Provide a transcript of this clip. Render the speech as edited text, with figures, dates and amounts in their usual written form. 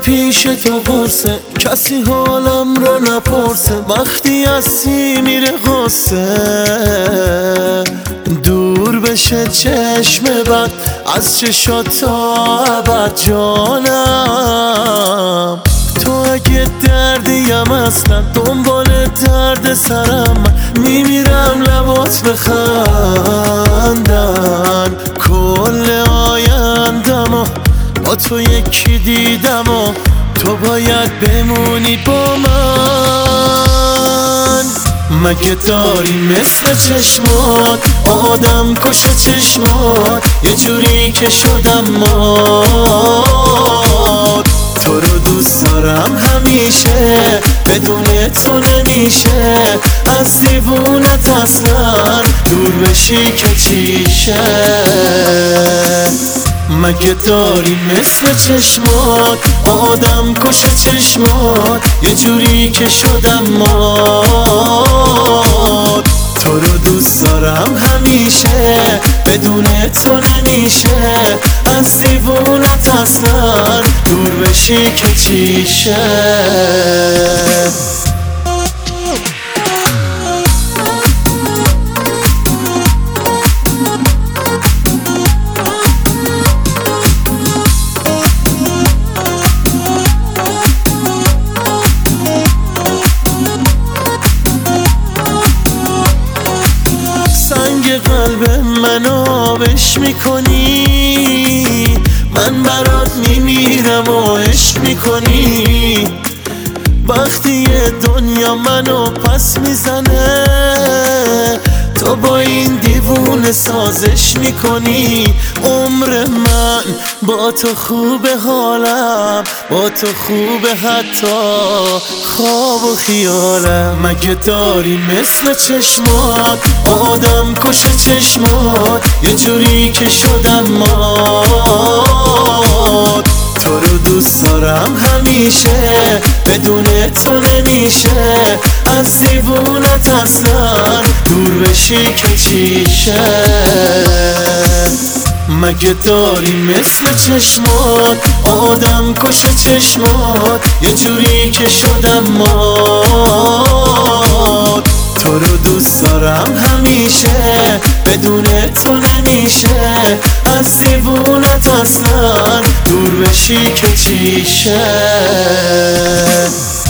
پیش تو پرسه، کسی حالم رو نپرسه. وقتی هستی میره غصه، دور بشه چشم بد از چشات تا ابد جانم. تو اگه دردیم اصلا دنبال درد سرم، میمیرم لبات بخندن. کل آیندم و با تو یکی دیدم و تو باید بمونی با من. مگه داری مثل چشمات آدم کش چشمات، یه جوری که شدم مات. تو رو دوست دارم همیشه، بدون تو نمیشه از دیوونت اصلا دور بشی که چیشه. مگه داری مثل چشمات آدم کش چشمات، یه جوری که شدم مات. تو رو دوست دارم همیشه، بدون تو نمیشه از دیوونت اصلا دور بشی که چیشه. سنگ قلب من آبش میکنی، من برات میمیرم و عشق میکنی. وقتی دنیا منو پس میزنه، تو با این دیوونه سازش میکنی. عمر من با تو خوبه، حالم با تو خوبه، حتی خواب و خیالم. مگه داری مثل چشمات آدم کش چشمات، یه جوری که شدم مات. تو رو دوست دارم همیشه، بدون تو نمیشه از دیوونت اصلا دور بشی که چیشه. مگه داری مثل چشمات آدم کش چشمات، یه جوری که شدم مات. تو رو دوست دارم همیشه، بدون تو نمیشه از دیوونت اصلا دور بشی که چیشه.